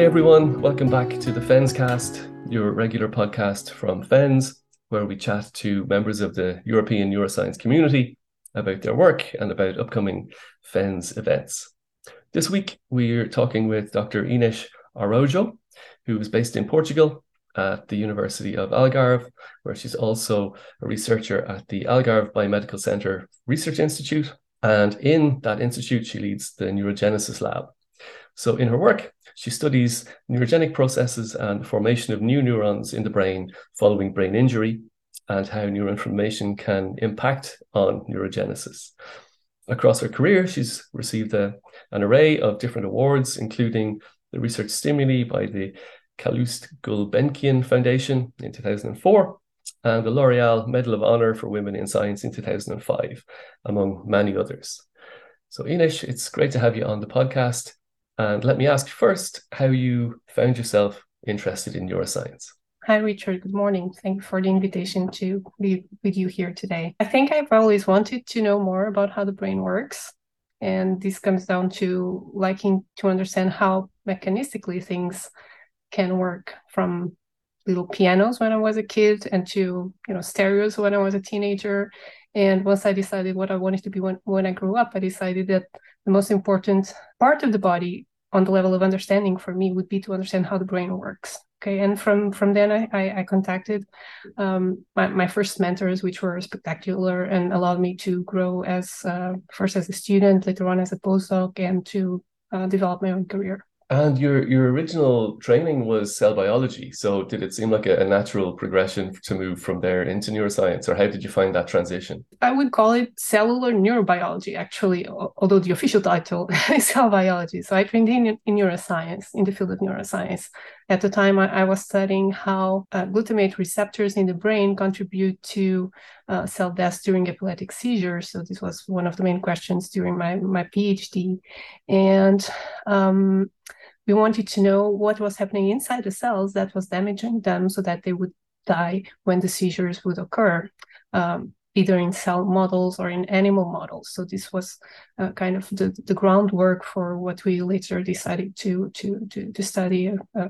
Hi everyone, welcome back to the FENScast, your regular podcast from FENS, where we chat to members of the European neuroscience community about their work and about upcoming FENS events. This week we're talking with Dr. Inês Araujo, who is based in Portugal at the University of Algarve, where she's also a researcher at the Algarve Biomedical Centre Research Institute. And in that institute, she leads the Neurogenesis Lab. So in her work, she studies neurogenic processes and the formation of new neurons in the brain following brain injury and how neuroinflammation can impact on neurogenesis. Across her career, she's received an array of different awards, including the Research Stimuli by the Calouste Gulbenkian Foundation in 2004 and the L'Oréal Medal of Honor for Women in Science in 2005, among many others. So Inês, it's great to have you on the podcast. And let me ask first how you found yourself interested in neuroscience. Hi, Richard. Good morning. Thank you for the invitation to be with you here today. I think I've always wanted to know more about how the brain works. And this comes down to liking to understand how mechanistically things can work, from little pianos when I was a kid and to stereos when I was a teenager. And once I decided what I wanted to be when I grew up, I decided that the most important part of the body on the level of understanding for me would be to understand how the brain works. Okay, and from then I contacted my first mentors, which were spectacular and allowed me to grow as first as a student, later on as a postdoc, and to develop my own career. And your original training was cell biology. So did it seem like a natural progression to move from there into neuroscience, or how did you find that transition? I would call it cellular neurobiology, actually, although the official title is cell biology. So I trained in neuroscience, in the field of neuroscience. At the time, I was studying how glutamate receptors in the brain contribute to cell death during epileptic seizures. So this was one of the main questions during my PhD. And we wanted to know what was happening inside the cells that was damaging them so that they would die when the seizures would occur, either in cell models or in animal models. So this was kind of the groundwork for what we later decided to study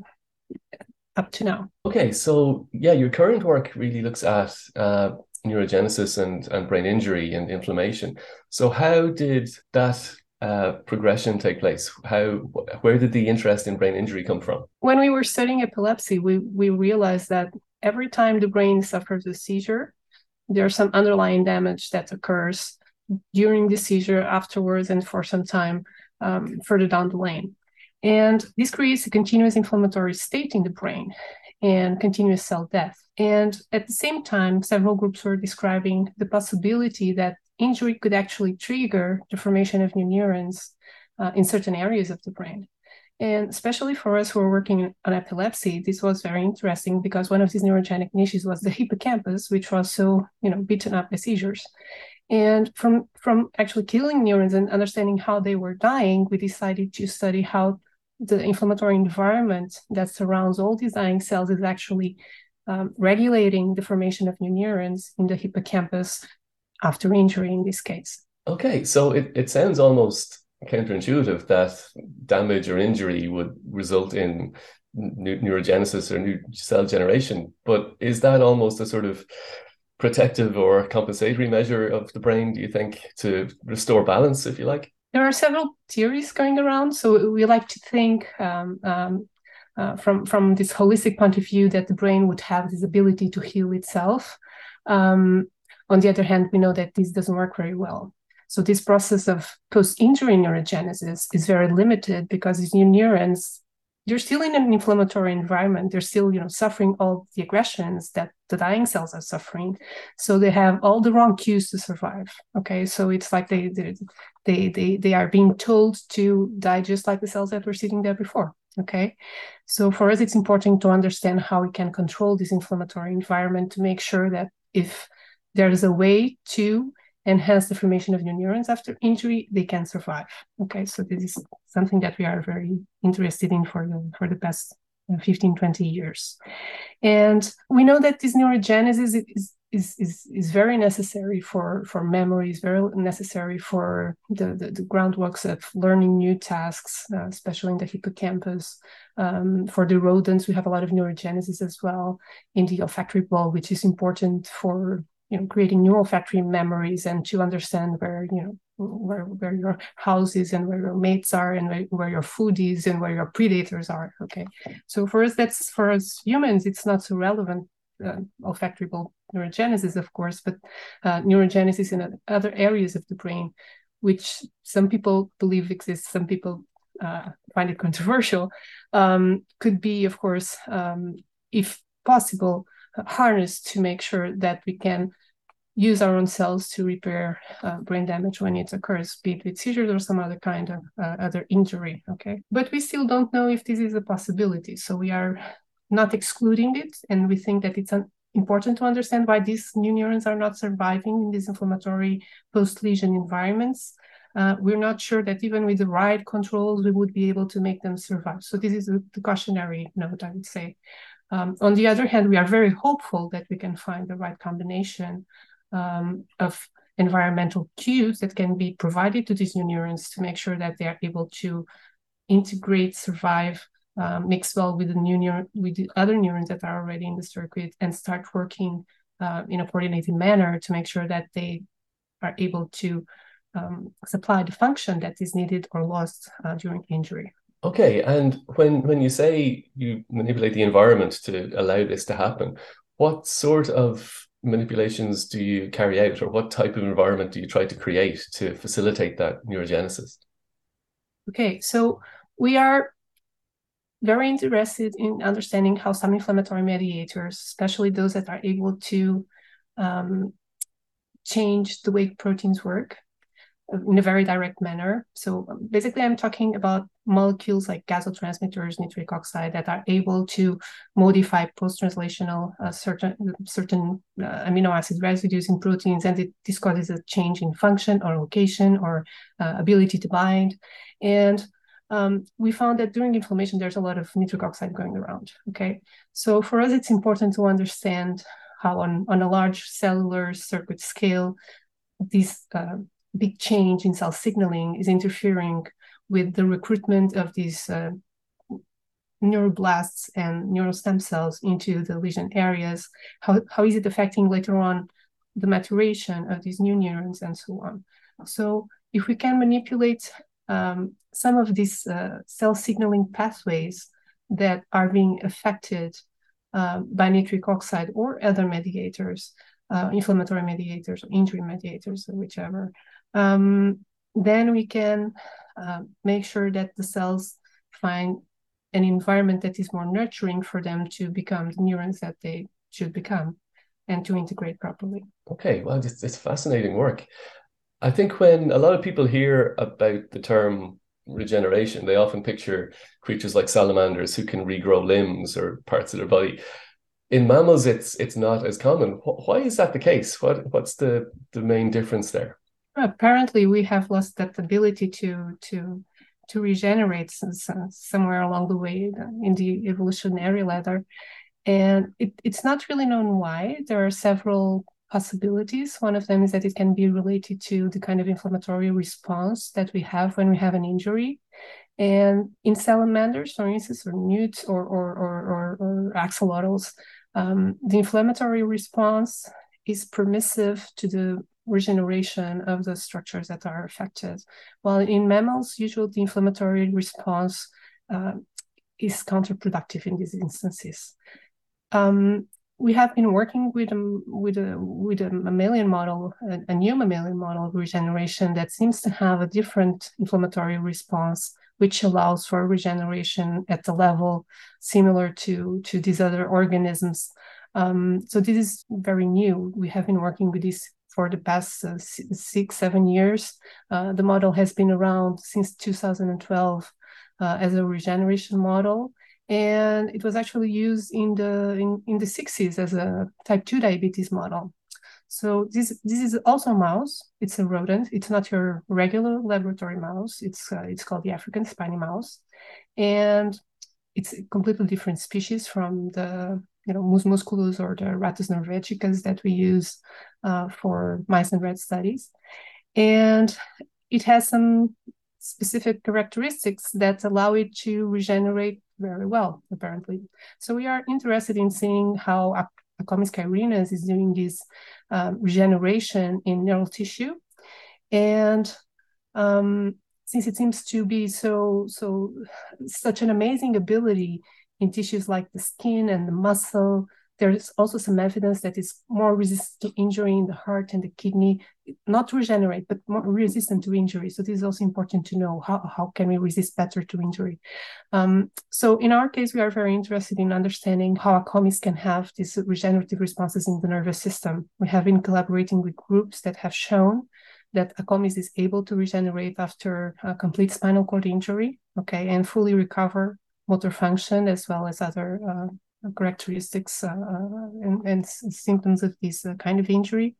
up to now. Okay, so yeah, your current work really looks at neurogenesis and brain injury and inflammation. So how did that progression take place? Where did the interest in brain injury come from? When we were studying epilepsy, we realized that every time the brain suffers a seizure, there's some underlying damage that occurs during the seizure, afterwards, and for some time further down the lane. And this creates a continuous inflammatory state in the brain and continuous cell death. And at the same time, several groups were describing the possibility that injury could actually trigger the formation of new neurons in certain areas of the brain. And especially for us who are working on epilepsy, this was very interesting because one of these neurogenic niches was the hippocampus, which was so, beaten up by seizures. And from actually killing neurons and understanding how they were dying, we decided to study how the inflammatory environment that surrounds all these dying cells is actually regulating the formation of new neurons in the hippocampus after injury in this case. Okay, so it sounds almost counterintuitive that damage or injury would result in neurogenesis or new cell generation, but is that almost a sort of protective or compensatory measure of the brain, do you think, to restore balance, if you like? There are several theories going around, so we like to think from this holistic point of view that the brain would have this ability to heal itself. On the other hand, we know that this doesn't work very well. So this process of post-injury neurogenesis is very limited because these new neurons, they're still in an inflammatory environment. They're still, suffering all the aggressions that the dying cells are suffering. So they have all the wrong cues to survive. Okay, so it's like they are being told to die just like the cells that were sitting there before. Okay, so for us, it's important to understand how we can control this inflammatory environment to make sure that if there is a way to enhance the formation of new neurons after injury, they can survive. Okay, so this is something that we are very interested in for the past 15, 20 years. And we know that this neurogenesis is very necessary for memory, is very necessary for the groundworks of learning new tasks, especially in the hippocampus. For the rodents, we have a lot of neurogenesis as well in the olfactory bulb, which is important for creating new olfactory memories and to understand where where your house is and where your mates are and where your food is and where your predators are. Okay, so for us humans, it's not so relevant. Olfactory bulb neurogenesis, of course, but neurogenesis in other areas of the brain, which some people believe exists, some people find it controversial, could be, of course, if possible, harnessed to make sure that we can use our own cells to repair brain damage when it occurs, be it with seizures or some other kind of other injury. Okay, but we still don't know if this is a possibility, so we are not excluding it, and we think that it's important to understand why these new neurons are not surviving in these inflammatory post-lesion environments. We're not sure that even with the right controls, we would be able to make them survive. So this is the cautionary note, I would say. On the other hand, we are very hopeful that we can find the right combination of environmental cues that can be provided to these new neurons to make sure that they are able to integrate, survive, mix well with the other neurons that are already in the circuit, and start working in a coordinated manner to make sure that they are able to supply the function that is needed or lost during injury. Okay, and when you say you manipulate the environment to allow this to happen, what sort of manipulations do you carry out, or what type of environment do you try to create to facilitate that neurogenesis? Okay, so we are very interested in understanding how some inflammatory mediators, especially those that are able to change the way proteins work in a very direct manner. So basically, I'm talking about molecules like gasotransmitters, nitric oxide, that are able to modify post-translational certain amino acid residues in proteins, and this causes a change in function or location or ability to bind. And we found that during inflammation, there's a lot of nitric oxide going around. Okay, so for us, it's important to understand how on a large cellular circuit scale, this big change in cell signaling is interfering with the recruitment of these neuroblasts and neural stem cells into the lesion areas. How is it affecting later on the maturation of these new neurons and so on? So if we can manipulate some of these cell signaling pathways that are being affected by nitric oxide or other mediators, inflammatory mediators or injury mediators or whichever, then we can make sure that the cells find an environment that is more nurturing for them to become the neurons that they should become and to integrate properly. Okay, well, it's fascinating work. I think when a lot of people hear about the term regeneration, they often picture creatures like salamanders who can regrow limbs or parts of their body. In mammals, it's not as common. Why is that the case? What's the main difference there? Apparently, we have lost that ability to regenerate somewhere along the way in the evolutionary ladder, and it's not really known why. There are several possibilities. One of them is that it can be related to the kind of inflammatory response that we have when we have an injury. And in salamanders, for instance, or newts or axolotls, the inflammatory response is permissive to the regeneration of the structures that are affected. While in mammals, usually the inflammatory response is counterproductive in these instances. We have been working with a mammalian model, a new mammalian model of regeneration that seems to have a different inflammatory response, which allows for regeneration at the level similar to these other organisms. So this is very new. We have been working with this for the past 6-7 years. The model has been around since 2012 as a regeneration model. And it was actually used in the 60s as a type 2 diabetes model. So this is also a mouse. It's a rodent. It's not your regular laboratory mouse. It's called the African spiny mouse, and it's a completely different species from the Mus musculus or the Rattus norvegicus that we use for mice and rat studies. And it has some specific characteristics that allow it to regenerate very well, apparently. So we are interested in seeing how Acomis carinus is doing this regeneration in neural tissue. And since it seems to be such an amazing ability in tissues like the skin and the muscle, there is also some evidence that it's more resistant to injury in the heart and the kidney, not to regenerate, but more resistant to injury. So this is also important to know how can we resist better to injury. So in our case, we are very interested in understanding how Acomis can have these regenerative responses in the nervous system. We have been collaborating with groups that have shown that Acomis is able to regenerate after a complete spinal cord injury, okay, and fully recover motor function as well as other characteristics and symptoms of this kind of injury.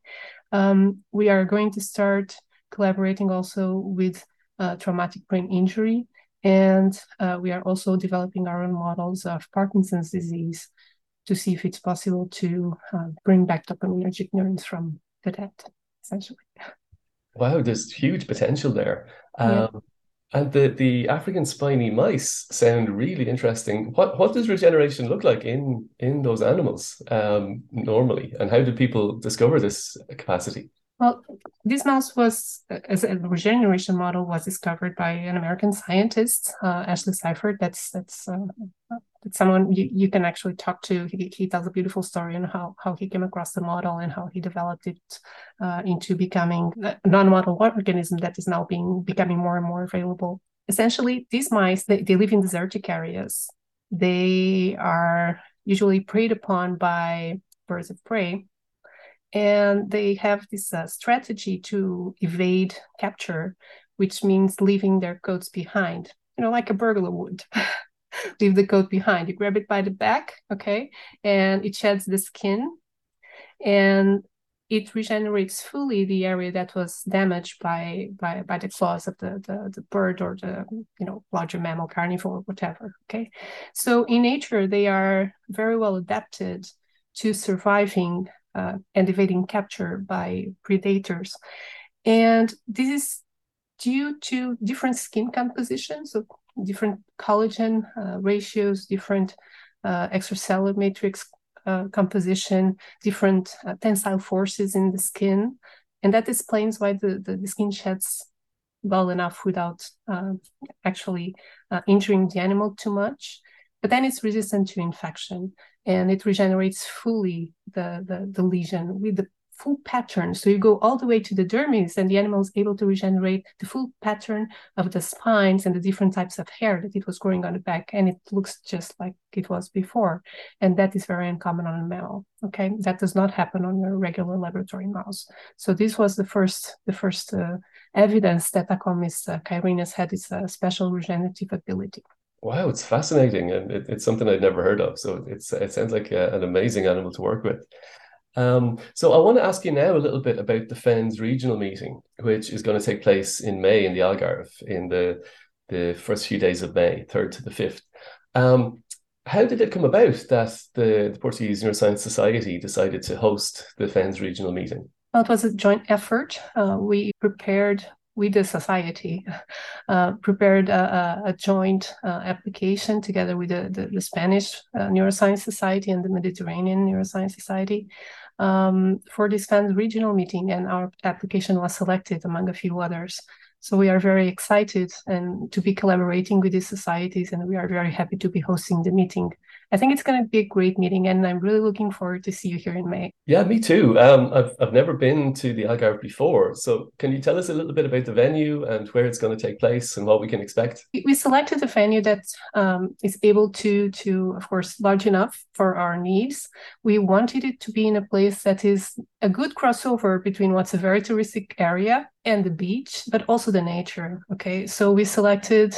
We are going to start collaborating also with traumatic brain injury, and we are also developing our own models of Parkinson's disease to see if it's possible to bring back dopaminergic neurons from the dead, essentially. Wow, there's huge potential there. Yeah. And the African spiny mice sound really interesting. What does regeneration look like in those animals normally? And how did people discover this capacity? Well, this mouse was, as a regeneration model, was discovered by an American scientist, Ashley Seifert. That's someone you can actually talk to. He tells a beautiful story on how he came across the model and how he developed it into becoming a non-model organism that is now becoming more and more available. Essentially, these mice, they live in desertic areas. They are usually preyed upon by birds of prey. And they have this strategy to evade capture, which means leaving their coats behind, like a burglar would. Leave the coat behind. You grab it by the back, okay, and it sheds the skin, and it regenerates fully the area that was damaged by the claws of the bird or the larger mammal, carnivore, whatever. Okay, so in nature they are very well adapted to surviving and evading capture by predators, and this is due to different skin compositions, so different collagen ratios, different extracellular matrix composition, different tensile forces in the skin. And that explains why the skin sheds well enough without actually injuring the animal too much. But then it's resistant to infection, and it regenerates fully the lesion with the full pattern. So you go all the way to the dermis, and the animal is able to regenerate the full pattern of the spines and the different types of hair that it was growing on the back, and it looks just like it was before. And that is very uncommon on a mammal. Okay, that does not happen on a regular laboratory mouse. So this was the first evidence that Acomis carinus had this special regenerative ability. Wow, it's fascinating, and it's something I'd never heard of. So it sounds like an amazing animal to work with. So I want to ask you now a little bit about the FENS regional meeting, which is going to take place in May in the Algarve in the first few days of May, 3rd to the 5th. How did it come about that the Portuguese Neuroscience Society decided to host the FENS regional meeting? Well, it was a joint effort. We prepared with the society, prepared a joint application together with the Spanish Neuroscience Society and the Mediterranean Neuroscience Society for this FENS regional meeting, and our application was selected among a few others. So we are very excited and to be collaborating with these societies, and we are very happy to be hosting the meeting. I think it's going to be a great meeting, and I'm really looking forward to see you here in May. Yeah, me too. I've never been to the Algarve before. So can you tell us a little bit about the venue and where it's going to take place and what we can expect? We selected a venue that is able to, of course, large enough for our needs. We wanted it to be in a place that is a good crossover between what's a very touristic area and the beach, but also the nature. Okay, so we selected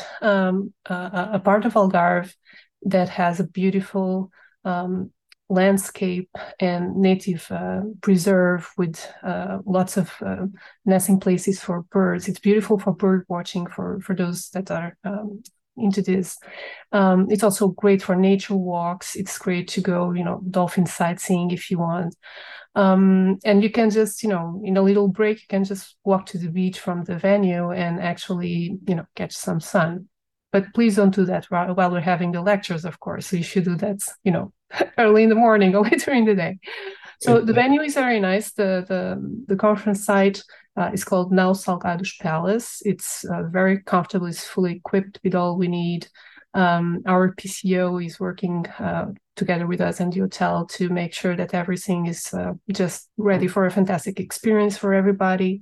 a part of Algarve that has a beautiful landscape and native preserve with lots of nesting places for birds. It's beautiful for bird watching for those that are into this. It's also great for nature walks. It's great to go, dolphin sightseeing if you want. And you can just, in a little break, you can just walk to the beach from the venue and actually, catch some sun. But please don't do that while we're having the lectures, of course. So you should do that, early in the morning or later in the day. So the venue is very nice. The conference site is called Nau Salgados Palace. It's very comfortable. It's fully equipped with all we need. Our PCO is working together with us and the hotel to make sure that everything is just ready for a fantastic experience for everybody.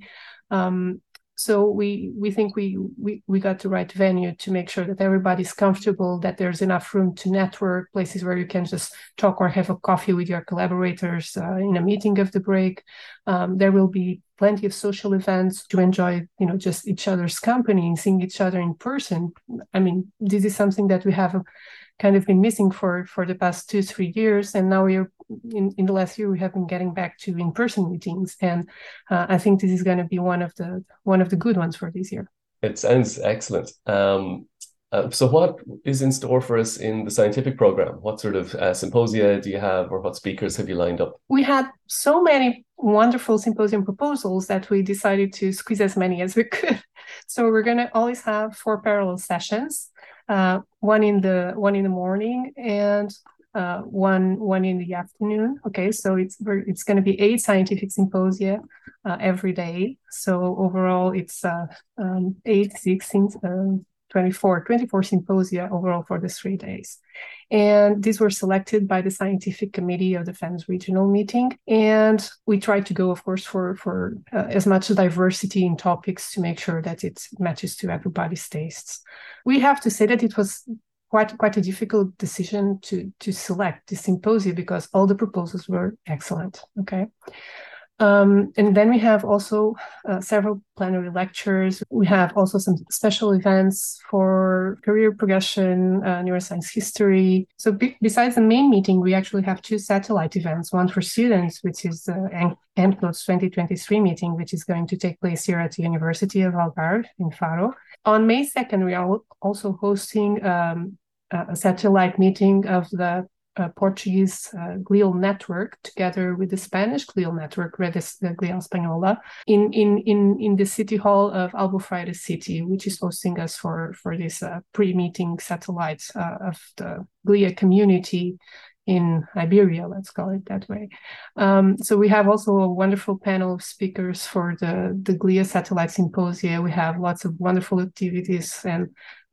So we think we got the right venue to make sure that everybody's comfortable, that there's enough room to network, places where you can just talk or have a coffee with your collaborators in a meeting of the break. There will be plenty of social events to enjoy, just each other's company and seeing each other in person. I mean, this is something that we have kind of been missing for the past 2-3 years, and now we're in the last year we have been getting back to in-person meetings, and I think this is going to be one of the good ones for this year. It sounds excellent. So what is in store for us in the scientific program? What sort of symposia do you have, or what speakers have you lined up? We had so many wonderful symposium proposals that we decided to squeeze as many as we could. So we're going to always have 4 parallel sessions, one in the morning and one in the afternoon. Okay, so it's going to be 8 scientific symposia every day. So overall, it's 8, 16, 24 symposia overall for the 3 days. And these were selected by the scientific committee of the FENS regional meeting. And we tried to go, of course, for as much diversity in topics to make sure that it matches to everybody's tastes. We have to say that it was quite a difficult decision to select the symposia because all the proposals were excellent. Okay. And then we have also several plenary lectures. We have also some special events for career progression, neuroscience history. So besides the main meeting, we actually have 2 satellite events, one for students, which is the ENCLOS 2023 meeting, which is going to take place here at the University of Algarve in Faro. On May 2nd, we are also hosting a satellite meeting of the Portuguese glial network together with the Spanish glial network, Redes Glial Española, in the city hall of Albufeira city, which is hosting us for this pre-meeting satellite of the glia community in Iberia, let's call it that way. So we have also a wonderful panel of speakers for the Glia Satellite Symposia. We have lots of wonderful activities and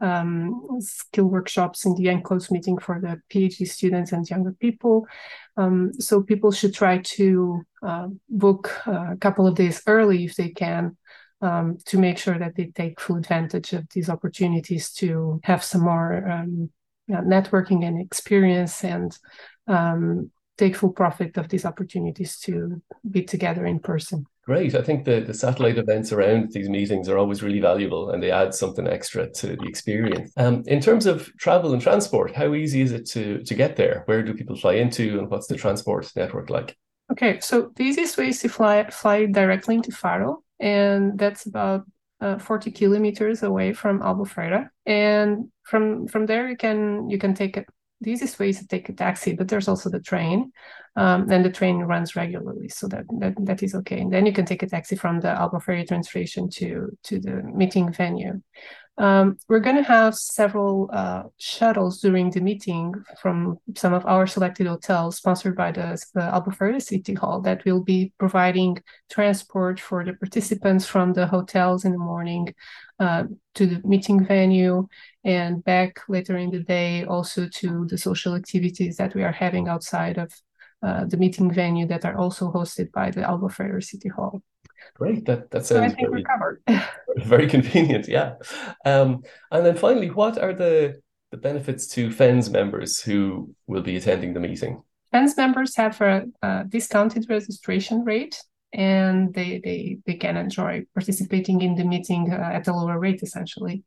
skill workshops in the ENCLOS meeting for the PhD students and younger people. So people should try to book a couple of days early if they can, to make sure that they take full advantage of these opportunities to have some more networking and experience and take full profit of these opportunities to be together in person. Great. I think the satellite events around these meetings are always really valuable and they add something extra to the experience. In terms of travel and transport, how easy is it to get there? Where do people fly into and what's the transport network like? Okay, so the easiest way is to fly directly into Faro, and that's about 40 kilometers away from Albufeira. And from there, you can take it. The easiest way is to take a taxi, but there's also the train, and the train runs regularly, so that is okay. And then you can take a taxi from the Albufeira train station to the meeting venue. We're going to have several shuttles during the meeting from some of our selected hotels sponsored by the Albufeira City Hall that will be providing transport for the participants from the hotels in the morning to the meeting venue and back later in the day, also to the social activities that we are having outside of the meeting venue that are also hosted by the Albufeira City Hall. Great. That sounds so I think we're covered. Very convenient, yeah. And then finally, what are the benefits to FENS members who will be attending the meeting? FENS members have a discounted registration rate, and they can enjoy participating in the meeting at a lower rate, essentially.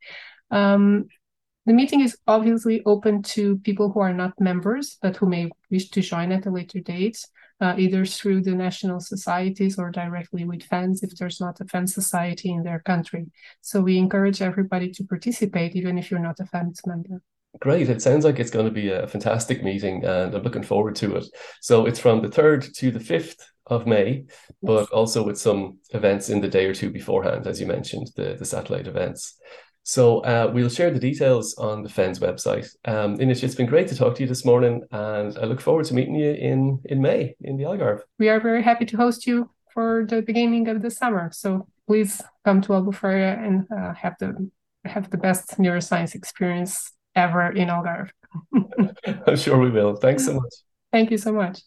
The meeting is obviously open to people who are not members, but who may wish to join at a later date. either through the national societies or directly with FENS if there's not a FENS society in their country. So we encourage everybody to participate, even if you're not a FENS member. Great. It sounds like it's going to be a fantastic meeting, and I'm looking forward to it. So it's from the 3rd to the 5th of May, but also with some events in the day or two beforehand, as you mentioned, the satellite events. So we'll share the details on the FENS website. Inish, it's been great to talk to you this morning, and I look forward to meeting you in May in the Algarve. We are very happy to host you for the beginning of the summer. So please come to Albufeira and have the best neuroscience experience ever in Algarve. I'm sure we will. Thanks so much. Thank you so much.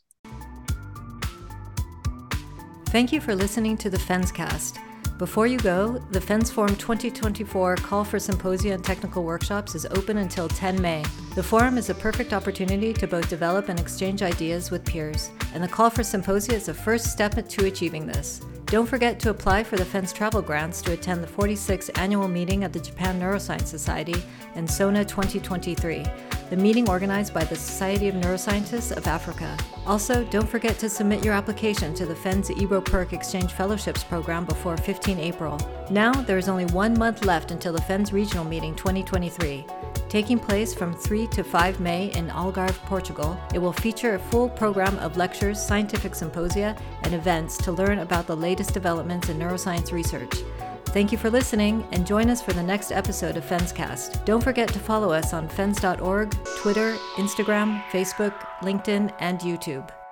Thank you for listening to the FENScast. Before you go, the FENS Forum 2024 call for symposia and technical workshops is open until 10 May. The forum is a perfect opportunity to both develop and exchange ideas with peers, and the call for symposia is the first step to achieving this. Don't forget to apply for the FENS travel grants to attend the 46th annual meeting of the Japan Neuroscience Society in Sona 2023, the meeting organized by the Society of Neuroscientists of Africa. Also, don't forget to submit your application to the FENS Ebro Perk Exchange Fellowships Program before 15 April. Now, there is only 1 month left until the FENS Regional Meeting 2023. Taking place from 3 to 5 May in Algarve, Portugal, it will feature a full program of lectures, scientific symposia, and events to learn about the latest developments in neuroscience research. Thank you for listening, and join us for the next episode of FENScast. Don't forget to follow us on fens.org, Twitter, Instagram, Facebook, LinkedIn, and YouTube.